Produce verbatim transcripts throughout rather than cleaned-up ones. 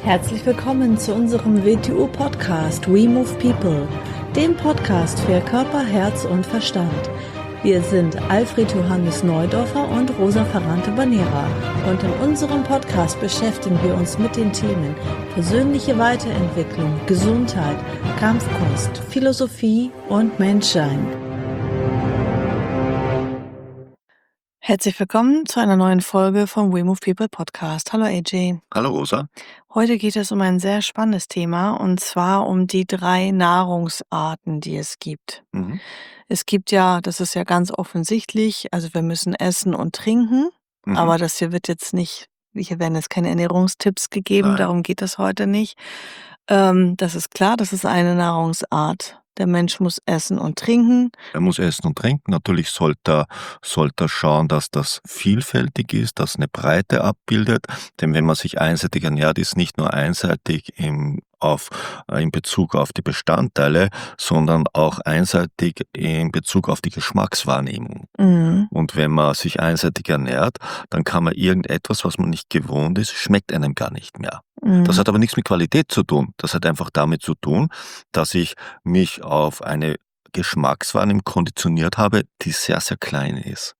Herzlich willkommen zu unserem W T U-Podcast We Move People, dem Podcast für Körper, Herz und Verstand. Wir sind Alfred Johannes Neudorfer und Rosa Ferrante-Banera und in unserem Podcast beschäftigen wir uns mit den Themen persönliche Weiterentwicklung, Gesundheit, Kampfkunst, Philosophie und Menschsein. Herzlich willkommen zu einer neuen Folge vom We Move People Podcast. Hallo A J. Hallo Rosa. Heute geht es um ein sehr spannendes Thema und zwar um die drei Nahrungsarten, die es gibt. Mhm. Es gibt ja, das ist ja ganz offensichtlich, also wir müssen essen und trinken, Mhm. aber das hier wird jetzt nicht, hier werden jetzt keine Ernährungstipps gegeben, Nein. darum geht es heute nicht. Ähm, das ist klar, das ist eine Nahrungsart. Der Mensch muss essen und trinken. Er muss essen und trinken. Natürlich sollte er, sollte er schauen, dass das vielfältig ist, dass eine Breite abbildet. Denn wenn man sich einseitig ernährt, ist nicht nur einseitig im, auf, äh, in Bezug auf die Bestandteile, sondern auch einseitig in Bezug auf die Geschmackswahrnehmung. Mhm. Und wenn man sich einseitig ernährt, dann kann man irgendetwas, was man nicht gewohnt ist, schmeckt einem gar nicht mehr. Das Mhm. hat aber nichts mit Qualität zu tun. Das hat einfach damit zu tun, dass ich mich auf eine Geschmackswahrnehmung konditioniert habe, die sehr, sehr klein ist.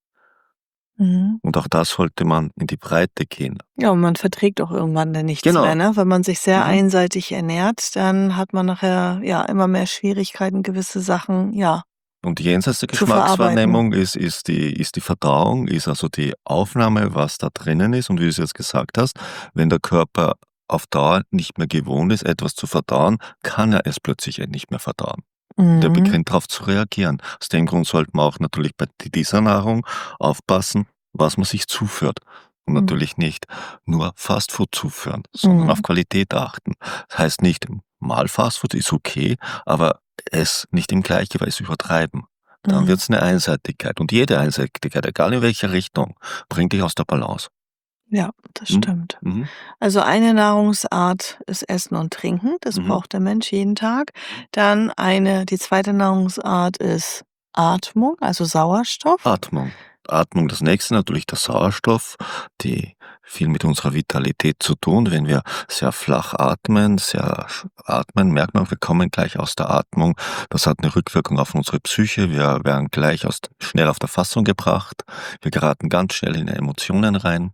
Mhm. Und auch da sollte man in die Breite gehen. Ja, und man verträgt auch irgendwann dann nichts Genau. mehr, ne? Wenn man sich sehr Mhm. einseitig ernährt, dann hat man nachher ja immer mehr Schwierigkeiten, gewisse Sachen, ja, Und jenseits der zu verarbeiten. Geschmackswahrnehmung ist, ist, die, ist die Verdauung, ist also die Aufnahme, was da drinnen ist. Und wie du es jetzt gesagt hast, wenn der Körper auf Dauer nicht mehr gewohnt ist, etwas zu verdauen, kann er es plötzlich nicht mehr verdauen. Der Mhm. beginnt darauf zu reagieren. Aus dem Grund sollte man auch natürlich bei dieser Nahrung aufpassen, was man sich zuführt. Und Mhm. natürlich nicht nur Fastfood zuführen, sondern Mhm. auf Qualität achten. Das heißt nicht, mal Fastfood ist okay, aber es nicht im Gleichgewicht übertreiben. Dann Mhm. wird es eine Einseitigkeit. Und jede Einseitigkeit, egal in welcher Richtung, bringt dich aus der Balance. Ja, das Mhm. stimmt. Mhm. Also eine Nahrungsart ist Essen und Trinken, das Mhm. braucht der Mensch jeden Tag. Dann eine, die zweite Nahrungsart ist Atmung, also Sauerstoff. Atmung. Atmung, das nächste natürlich der Sauerstoff, die viel mit unserer Vitalität zu tun. Wenn wir sehr flach atmen, sehr sch- atmen, merkt man, wir kommen gleich aus der Atmung. Das hat eine Rückwirkung auf unsere Psyche. Wir werden gleich aus, schnell auf der Fassung gebracht. Wir geraten ganz schnell in Emotionen rein.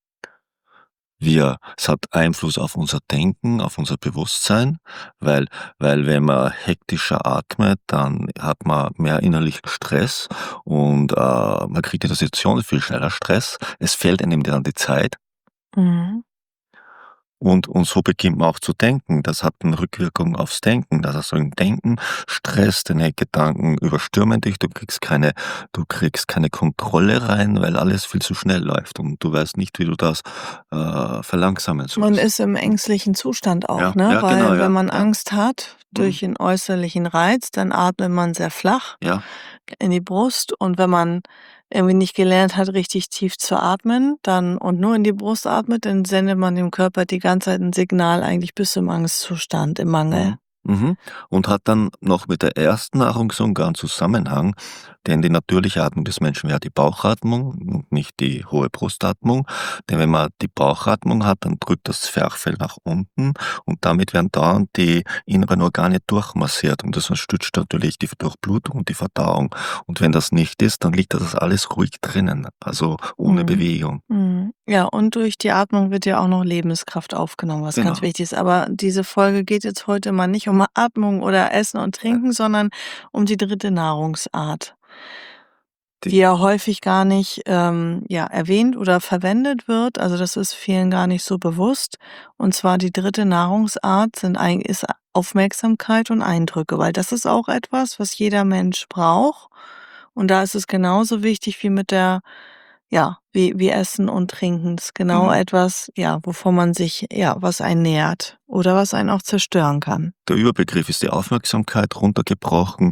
Wir, es hat Einfluss auf unser Denken, auf unser Bewusstsein, weil, weil wenn man hektischer atmet, dann hat man mehr innerlichen Stress und äh, man kriegt in der Situation viel schneller Stress. Es fehlt einem dann die Zeit. Mhm. Und, und so beginnt man auch zu denken. Das hat eine Rückwirkung aufs Denken. Das heißt, im Denken Stress, deine Gedanken überstürmen dich, du kriegst keine, du kriegst keine Kontrolle rein, weil alles viel zu schnell läuft und du weißt nicht, wie du das äh, verlangsamen Man sollst. ist im ängstlichen Zustand auch, Ja, ne? ja, Weil genau, ja, wenn man ja. Angst hat Mhm. durch einen äußerlichen Reiz, dann atmet man sehr flach Ja, in die Brust und wenn man irgendwie nicht gelernt hat, richtig tief zu atmen, dann und nur in die Brust atmet, dann sendet man dem Körper die ganze Zeit ein Signal eigentlich bis zum Angstzustand, im Mangel. mhm. Mhm. Und hat dann noch mit der ersten Nahrung so einen ganzen Zusammenhang, denn die natürliche Atmung des Menschen wäre die Bauchatmung und nicht die hohe Brustatmung. Denn wenn man die Bauchatmung hat, dann drückt das Zwerchfell nach unten und damit werden dauernd die inneren Organe durchmassiert und das unterstützt natürlich die Durchblutung und die Verdauung. Und wenn das nicht ist, dann liegt das alles ruhig drinnen, also ohne Mhm. Bewegung. Mhm. Ja, und durch die Atmung wird ja auch noch Lebenskraft aufgenommen, was ganz Genau. wichtig ist. Aber diese Folge geht jetzt heute mal nicht um Atmung oder Essen und Trinken, sondern um die dritte Nahrungsart, Die, die ja häufig gar nicht ähm, ja, erwähnt oder verwendet wird. Also das ist vielen gar nicht so bewusst. Und zwar die dritte Nahrungsart sind, ein- ist Aufmerksamkeit und Eindrücke, weil das ist auch etwas, was jeder Mensch braucht. Und da ist es genauso wichtig wie mit der, ja, wie, wie Essen und Trinken. Das ist genau mhm. etwas, ja, wovon man sich, ja, was einen nährt oder was einen auch zerstören kann. Der Überbegriff ist die Aufmerksamkeit runtergebrochen.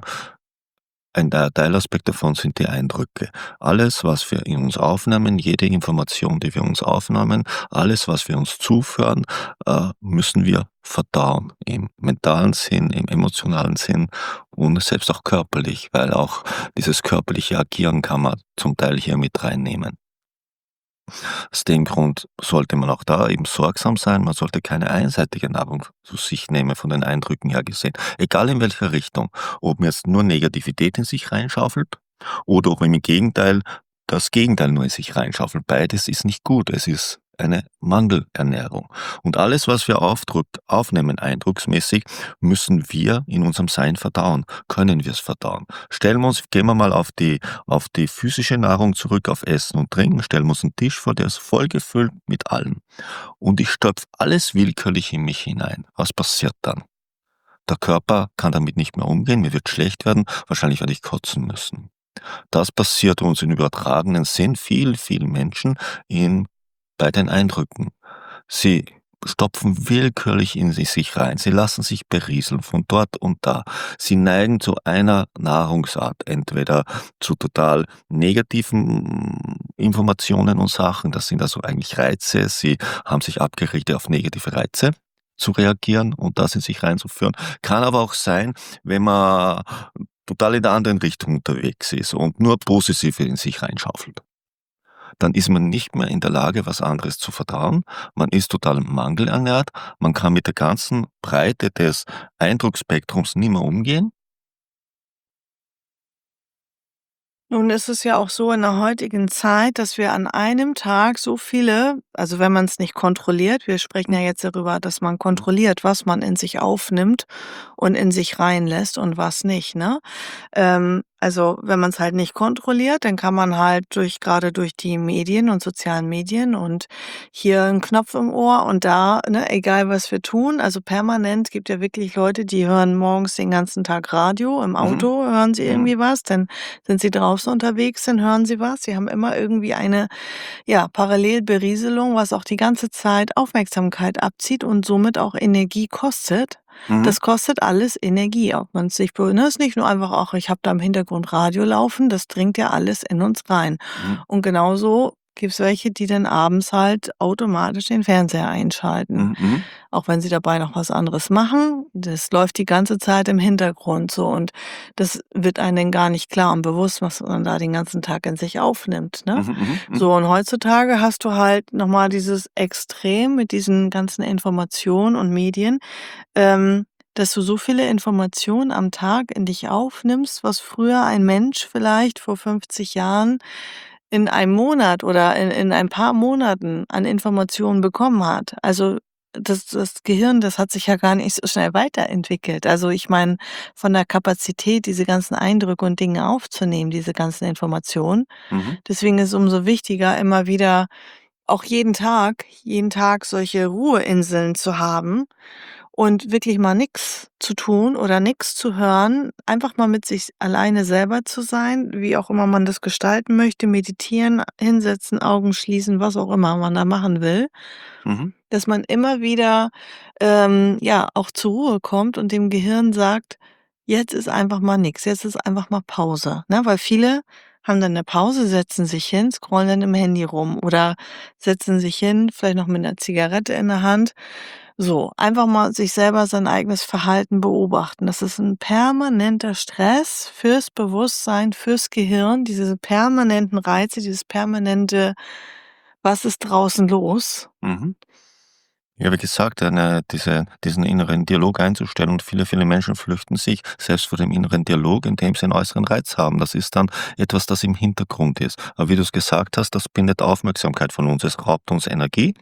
Ein Te- Teilaspekt davon sind die Eindrücke. Alles, was wir in uns aufnehmen, jede Information, die wir uns aufnehmen, alles, was wir uns zuführen, äh, müssen wir verdauen. Im mentalen Sinn, im emotionalen Sinn und selbst auch körperlich, weil auch dieses körperliche Agieren kann man zum Teil hier mit reinnehmen. Aus dem Grund sollte man auch da eben sorgsam sein. Man sollte keine einseitige Nahrung zu sich nehmen, von den Eindrücken her gesehen. Egal in welcher Richtung. Ob man jetzt nur Negativität in sich reinschaufelt oder ob man im Gegenteil das Gegenteil nur in sich reinschaufelt. Beides ist nicht gut. Es ist eine Mangelernährung. Und alles, was wir aufdruck, aufnehmen, eindrucksmäßig, müssen wir in unserem Sein verdauen. Können wir es verdauen? Stellen wir uns, gehen wir mal auf die, auf die physische Nahrung zurück, auf Essen und Trinken, stellen wir uns einen Tisch vor, der ist voll gefüllt mit allem. Und ich stopfe alles willkürlich in mich hinein. Was passiert dann? Der Körper kann damit nicht mehr umgehen, mir wird schlecht werden, wahrscheinlich werde ich kotzen müssen. Das passiert uns in übertragenen Sinn viel, viel Menschen in, bei den Eindrücken. Sie stopfen willkürlich in sie sich rein. Sie lassen sich berieseln von dort und da. Sie neigen zu einer Nahrungsart, entweder zu total negativen Informationen und Sachen, das sind also eigentlich Reize. Sie haben sich abgerichtet auf negative Reize zu reagieren und das in sich reinzuführen. Kann aber auch sein, wenn man total in der anderen Richtung unterwegs ist und nur Positive in sich reinschaufelt. Dann ist man nicht mehr in der Lage, was anderes zu verdauen. Man ist total mangelernährt. Man kann mit der ganzen Breite des Eindrucksspektrums nicht mehr umgehen. Nun ist es ja auch so in der heutigen Zeit, dass wir an einem Tag so viele, also wenn man es nicht kontrolliert, wir sprechen ja jetzt darüber, dass man kontrolliert, was man in sich aufnimmt und in sich reinlässt und was nicht, ne? Ähm, also wenn man es halt nicht kontrolliert, dann kann man halt durch gerade durch die Medien und sozialen Medien und hier 'n Knopf im Ohr und da, ne, egal was wir tun, also permanent gibt ja wirklich Leute, die hören morgens den ganzen Tag Radio, im Mhm. Auto hören sie Mhm. irgendwie was, dann sind sie draußen unterwegs, dann hören sie was. Sie haben immer irgendwie eine, ja, Parallelberieselung, was auch die ganze Zeit Aufmerksamkeit abzieht und somit auch Energie kostet. Mhm. Das kostet alles Energie, ob man's sich be ne, ist nicht nur einfach: „Ach, ich habe da im Hintergrund Radio laufen“, das dringt ja alles in uns rein. Mhm. Und genauso gibt's welche, die dann abends halt automatisch den Fernseher einschalten. Mhm. Mhm. Auch wenn sie dabei noch was anderes machen, das läuft die ganze Zeit im Hintergrund so und das wird einem dann gar nicht klar und bewusst, was man da den ganzen Tag in sich aufnimmt, ne? Mhm. Mhm. Mhm. So, und heutzutage hast du halt noch mal dieses Extrem mit diesen ganzen Informationen und Medien, ähm, dass du so viele Informationen am Tag in dich aufnimmst, was früher ein Mensch vielleicht vor fünfzig Jahren in einem Monat oder in in ein paar Monaten an Informationen bekommen hat. Also, das das Gehirn, das hat sich ja gar nicht so schnell weiterentwickelt. Also, ich meine, von der Kapazität, diese ganzen Eindrücke und Dinge aufzunehmen, diese ganzen Informationen. Mhm. Deswegen ist es umso wichtiger, immer wieder auch jeden Tag jeden Tag solche Ruheinseln zu haben und wirklich mal nix zu tun oder nix zu hören, einfach mal mit sich alleine selber zu sein, wie auch immer man das gestalten möchte, meditieren, hinsetzen, Augen schließen, was auch immer man da machen will, Mhm. dass man immer wieder, ähm, ja, auch zur Ruhe kommt und dem Gehirn sagt: „Jetzt ist einfach mal nix, jetzt ist einfach mal Pause“, ne? Weil viele haben dann 'ne Pause, setzen sich hin, scrollen dann im Handy rum oder setzen sich hin, vielleicht noch mit 'ner Zigarette in der Hand. So, einfach mal sich selber sein eigenes Verhalten beobachten. Das ist 'n permanenter Stress fürs Bewusstsein, fürs Gehirn, diese permanenten Reize, dieses permanente: „Was ist draußen los?“ Mhm. Ja, wie gesagt, eine diese diesen inneren Dialog einzustellen und viele, viele Menschen flüchten sich selbst vor dem inneren Dialog, indem sie 'n äußeren Reiz haben. Das ist dann etwas, das im Hintergrund ist. Aber wie du's gesagt hast, das bindet Aufmerksamkeit von uns. Es raubt uns Energie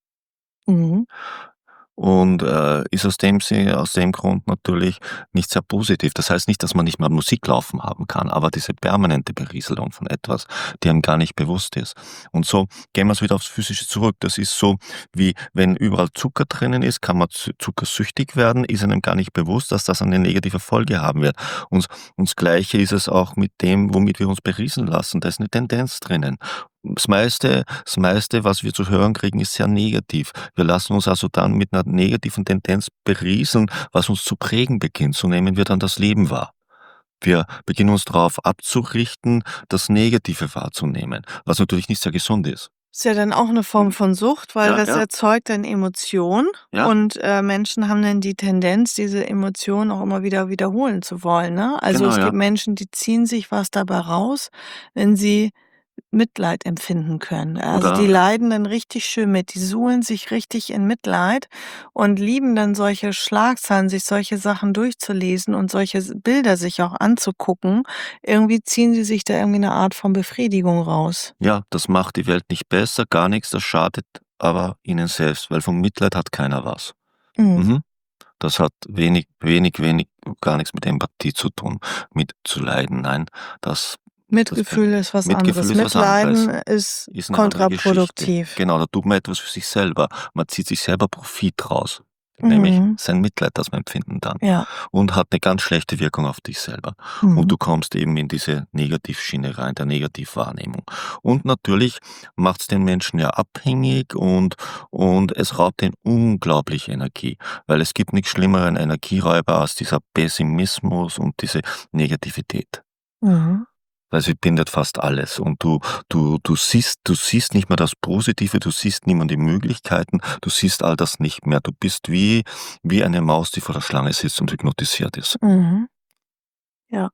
Mhm. und, äh, ist aus dem Si aus dem Grund natürlich nicht sehr positiv. Das heißt nicht, dass man nicht mal Musik laufen haben kann, aber diese permanente Berieselung von etwas, die einem gar nicht bewusst ist. Und so gehen wir's wieder aufs Physische zurück. Das ist so, wie wenn überall Zucker drinnen ist, kann man zu zuckersüchtig werden, ist einem gar nicht bewusst, dass das eine negative Folge haben wird. Und und das Gleiche ist es auch mit dem, womit wir uns berieseln lassen. Da ist 'ne Tendenz drinnen. Das meiste das meiste, was wir zu hören kriegen, ist sehr negativ. Wir lassen uns also dann mit 'ner negativen Tendenz berieseln, was uns zu prägen beginnt. So nehmen wir dann das Leben wahr. Wir beginnen uns drauf abzurichten, das Negative wahrzunehmen, was natürlich nicht sehr gesund ist. Ist ja dann auch 'ne Form Mhm. von Sucht, weil Ja, das ja. erzeugt dann Emotion Ja. und, äh, Menschen haben dann die Tendenz, diese Emotionen auch immer wieder wiederholen zu wollen, ne? Also, Genau, es ja. gibt Menschen, die ziehen sich was dabei raus, wenn sie Mitleid empfinden können. Also, die Oder leiden dann richtig schön mit. Die suhlen sich richtig in Mitleid und lieben dann solche Schlagzeilen, sich solche Sachen durchzulesen und solche s Bilder sich auch anzugucken. Irgendwie ziehen sie sich da irgendwie 'ne Art von Befriedigung raus. ja, das macht die Welt nicht besser, gar nix, das schadet aber ihnen selbst, weil vom Mitleid hat keiner was. Mhm. Mhm. Das hat wenig wenig wenig gar nix mit Empathie zu tun, mitzuleiden. Nein, das das bringt Mitgefühl ist was Mitgefühl anderes. ist was Mitleiden anderes, ist ist 'ne andere Geschichte. kontraproduktiv. Genau, da tut man etwas für sich selber. Man zieht sich selber Profit raus, nämlich Mhm. sein Mitleid, das wir empfinden dann Ja. und hat 'ne ganz schlechte Wirkung auf dich selber. Und Mhm. du kommst eben in diese Negativschiene rein, der Negativwahrnehmung. Und natürlich macht's den Menschen ja abhängig und und es raubt ihnen unglaublich Energie, weil es gibt nix schlimmeren Energieräuber als dieser Pessimismus und diese Negativität. Mhm. Weil sie bindet fast alles und du du du siehst du siehst nicht mehr das Positive, du siehst nicht mehr die Möglichkeiten, du siehst all das nicht mehr. Du bist wie wie eine Maus, die vor der Schlange sitzt und hypnotisiert ist. Mhm. Ja.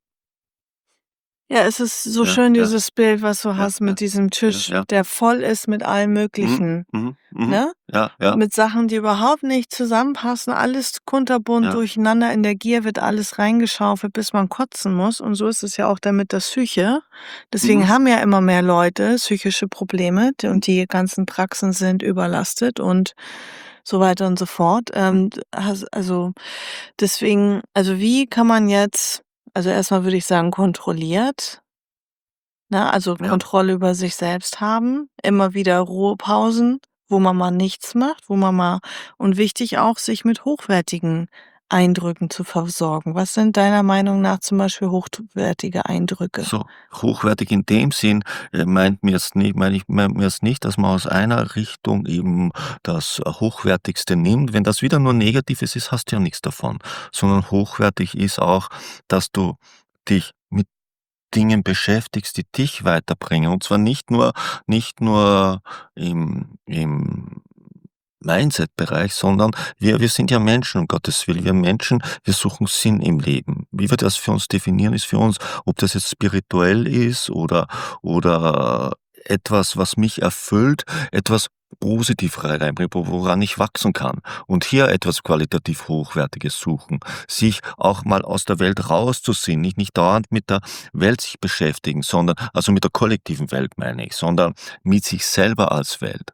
Ja, es ist so Ja, schön, ja, dieses Bild, was du ja, hast ja, mit diesem ja, Tisch, ja. der voll ist mit allem Mhm, Möglichen, mhm, mhm. ne? Ja, ja. Mit Sachen, die überhaupt nicht zusammenpassen, alles kunterbunt Ja. durcheinander. In der Gier wird alles reingeschaufelt, bis man kotzen muss. Und so ist es ja auch dann mit der Psyche. Deswegen Mhm. haben ja immer mehr Leute psychische Probleme d und die ganzen Praxen sind überlastet und so weiter und so fort. Hm. Ähm, d has also, deswegen also, wie kann man jetzt also, erst mal würde ich sagen, kontrolliert ne, also, Ja. Kontrolle über sich selbst haben, immer wieder Ruhepausen, wo man mal nichts macht, wo man mal und wichtig auch, sich mit hochwertigen Eindrücken zu versorgen. Was sind deiner Meinung nach zum Beispiel hochtwertige Eindrücke? So, hochwertig in dem Sinn, äh, meint mir jetzt ni meine ich meint mir jetzt nicht, dass man aus einer Richtung eben das Hochwertigste nimmt. Wenn das wieder nur Negatives ist, hast du ja nix davon. Sondern hochwertig ist auch, dass du dich mit Dingen beschäftigst, die dich weiterbringen. Und zwar nicht nur nicht nur im im Mindset-Bereich, sondern wir wir sind ja Menschen, um Gottes Willen. Wir Menschen, wir suchen Sinn im Leben. Wie wir das für uns definieren, ist für uns, ob das jetzt spirituell ist oder oder etwas, was mich erfüllt, etwas positiv rei reinbringt, wo woran ich wachsen kann. Und hier etwas qualitativ Hochwertiges suchen, sich auch mal aus der Welt rauszuziehen, nicht nicht dauernd mit der Welt sich beschäftigen, sondern also, mit der kollektiven Welt meine ich, sondern mit sich selber als Welt.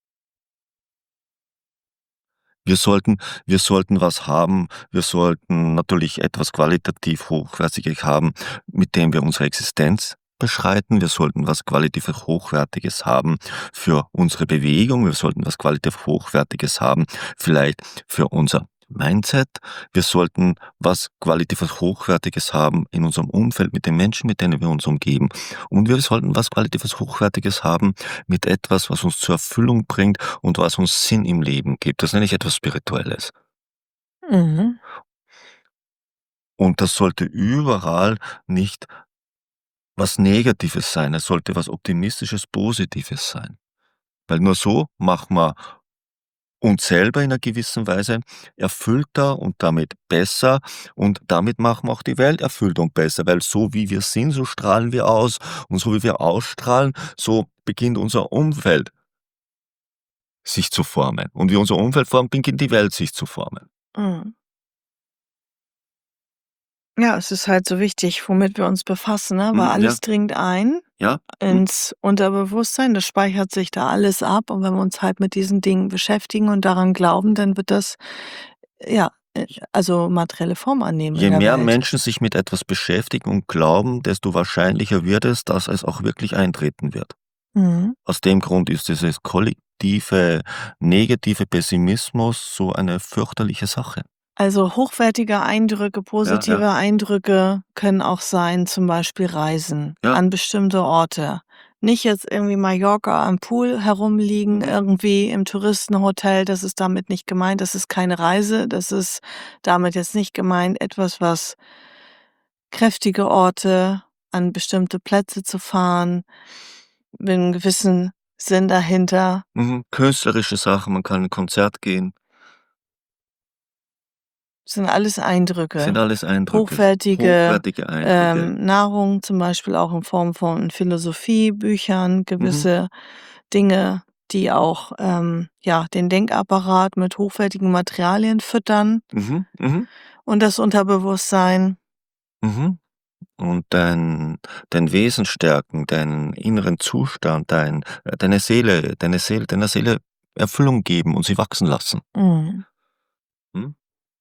Wir sollten wir sollten was haben wir sollten natürlich etwas qualitativ Hochwertiges haben, mit dem wir unsere Existenz beschreiten. Wir sollten was qualitativ Hochwertiges haben für unsere Bewegung. Wir sollten was qualitativ Hochwertiges haben, vielleicht für unser Mindset. Wir sollten was qualitativ Hochwertiges haben in unserem Umfeld mit den Menschen, mit denen wir uns umgeben. Und wir sollten was qualitatives Hochwertiges haben mit etwas, was uns zur Erfüllung bringt und was uns Sinn im Leben gibt. Das nenne ich etwas Spirituelles. Mhm. Und das sollte überall nicht was Negatives sein. Es sollte was Optimistisches, Positives sein. Weil nur so machen wir uns selber in 'ner gewissen Weise erfüllter und damit besser und damit machen wir auch die Welt erfüllter und besser, weil so wie wir sind, so strahlen wir aus und so wie wir ausstrahlen, so beginnt unser Umfeld sich zu formen. Und wie unser Umfeld formt, beginnt die Welt sich zu formen. Mhm. Ja, es ist halt so wichtig, womit wir uns befassen, ne, weil Mhm, ja. alles dringt ein Ja, mhm. ins Unterbewusstsein. Das speichert sich da alles ab. Und wenn wir uns halt mit diesen Dingen beschäftigen und daran glauben, dann wird das, ja, äh, also, materielle Form annehmen in Je der mehr Welt. Menschen sich mit etwas beschäftigen und glauben, desto wahrscheinlicher wird es, dass es auch wirklich eintreten wird. Mhm. Aus dem Grund ist dieses kollektive, negative Pessimismus so eine fürchterliche Sache. Also, hochwertige Eindrücke, Ja, ja. positive Eindrücke können auch sein, zum Beispiel Reisen Ja. an bestimmte Orte. Nicht jetzt irgendwie Mallorca am Pool herumliegen, Mhm. irgendwie im Touristenhotel, das ist damit nicht gemeint. Das ist keine Reise, das ist damit jetzt nicht gemeint, etwas, was kräftige Orte, an bestimmte Plätze zu fahren, mit 'nem gewissen Sinn dahinter. Mhm. Künstlerische Sachen, man kann in 'n Konzert gehen. Sind alles Sind Eindrücke. alles Eindrücke. Hochwertige, Hochwertige Eindrücke. ähm, Nahrung, zum Beispiel auch in Form von Philosophiebüchern, Mhm. gewisse Dinge, die auch, ähm, ja, den Denkapparat mit hochwertigen Materialien füttern Mhm, mhm, und das Unterbewusstsein. mhm. Und dein dein Wesen stärken, deinen inneren Zustand, dein äh, deine Seele deine Seele deiner Seele Erfüllung geben und sie wachsen lassen. Mhm. Mhm.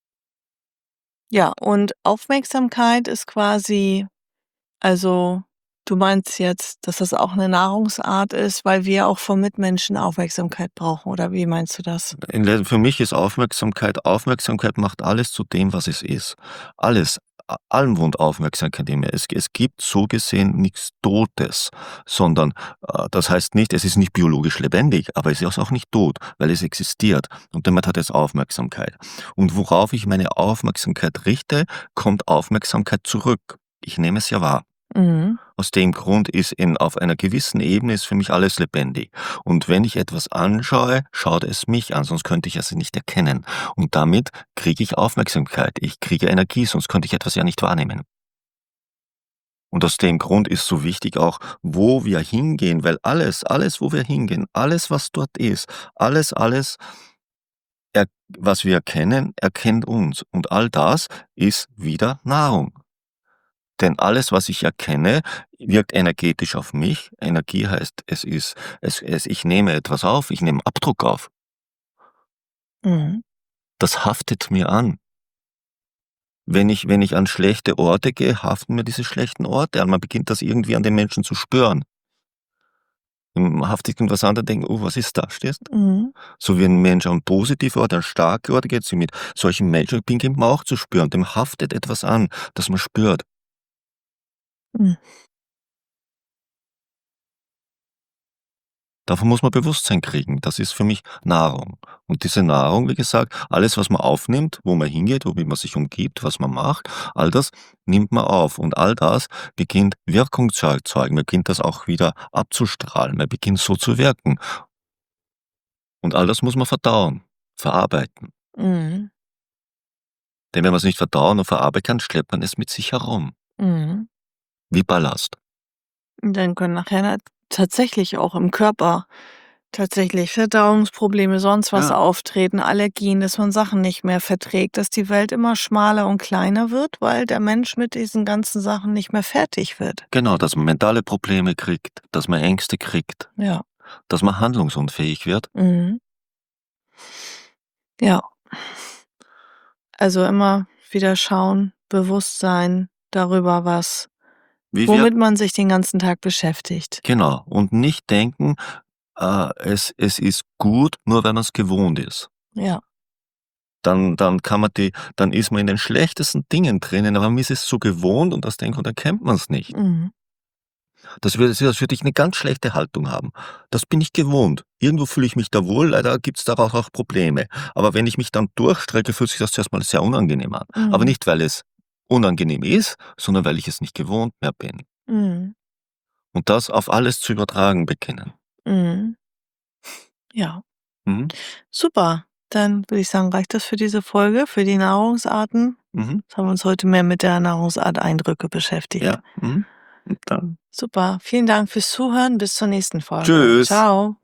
Ja, und Aufmerksamkeit ist quasi also, du meinst jetzt, dass das auch 'ne Nahrungsart ist, weil wir auch von Mitmenschen Aufmerksamkeit brauchen, oder wie meinst du das? In der für mich ist Aufmerksamkeit Aufmerksamkeit macht alles zu dem, was es ist. Alles. A allem wohnt Aufmerksamkeit in mir. Es es gibt so gesehen nix Totes, sondern, äh, das heißt nicht, es ist nicht biologisch lebendig, aber es ist auch nicht tot, weil es existiert und damit hat es Aufmerksamkeit. Und worauf ich meine Aufmerksamkeit richte, kommt Aufmerksamkeit zurück. Ich nehme es ja wahr. Mhm. Aus dem Grund ist in auf einer gewissen Ebene ist für mich alles lebendig. Und wenn ich etwas anschaue, schaut es mich an, sonst könnte ich es nicht erkennen. Und damit kriege ich Aufmerksamkeit. Ich kriege Energie, sonst könnte ich etwas ja nicht wahrnehmen. Und aus dem Grund ist so wichtig auch, wo wir hingehen, weil alles alles, wo wir hingehen, alles, was dort ist, alles alles er was wir erkennen, erkennt uns. Und all das ist wieder Nahrung. Denn alles, was ich erkenne, wirkt energetisch auf mich. Energie heißt, es ist es es ich nehme etwas auf, ich nehme Abdruck auf. Mhm. Das haftet mir an. Wenn ich wenn ich an schlechte Orte gehe, haften mir diese schlechten Orte an. Man beginnt das irgendwie an den Menschen zu spüren. Hm, haftet irgendwas an, dann denken: „Oh, was ist da?“ Verstehst? Mhm. So wie ein Mensch an positive Orte, an starke Orte geht, so mit solchen Menschen beginnt man auch zu spüren. Dem haftet etwas an, das man spürt. Hm. Davon muss man Bewusstsein kriegen. Das ist für mich Nahrung. Und diese Nahrung, wie gesagt, alles, was man aufnimmt, wo man hingeht, womit man sich umgibt, was man macht, all das nimmt man auf. Und all das beginnt Wirkung zu erzeugen. Man beginnt das auch wieder abzustrahlen. Man beginnt so zu wirken. Und all das muss man verdauen, verarbeiten. Mhm. Denn wenn man's nicht verdauen und verarbeiten kann, schleppt man es mit sich herum. Mhm. Wie Ballast. Und dann können nachher nat tatsächlich auch im Körper tatsächlich Verdauungsprobleme, sonst was Ja. auftreten, Allergien, dass man Sachen nicht mehr verträgt, dass die Welt immer schmaler und kleiner wird, weil der Mensch mit diesen ganzen Sachen nicht mehr fertig wird. Genau, dass man mentale Probleme kriegt, dass man Ängste kriegt, Ja. dass man handlungsunfähig wird. Mhm. Ja. Also, immer wieder schauen, bewusst sein darüber, was Wie wir womit man sich den ganzen Tag beschäftigt. Genau. Und nicht denken, äh, es es ist gut, nur weil man's gewohnt ist. Ja. Dann dann kann man die dann ist man in den schlechtesten Dingen drinnen, aber man ist es so gewohnt und aus dem Grund erkennt man's nicht. Mhm. Das würde als würde ich 'ne ganz schlechte Haltung haben. Das bin ich gewohnt. Irgendwo fühle ich mich da wohl, leider gibt's da auch auch Probleme. Aber wenn ich mich dann durchstrecke, fühlt sich das zuerst mal sehr unangenehm an. Aber Mhm. nicht, weil es unangenehm ist, sondern weil ich es nicht gewohnt mehr bin. Mhm. Und das auf alles zu übertragen beginnen. Mhm. Ja. Mhm. Super. Dann würde ich sagen, reicht das für diese Folge, für die Nahrungsarten. Mhm. Jetzt haben wir uns heute mehr mit der Nahrungsart Eindrücke beschäftigt. Ja. Mhm. Und dann Super. Vielen Dank fürs Zuhören. Bis zur nächsten Folge. Tschüss. Tschau.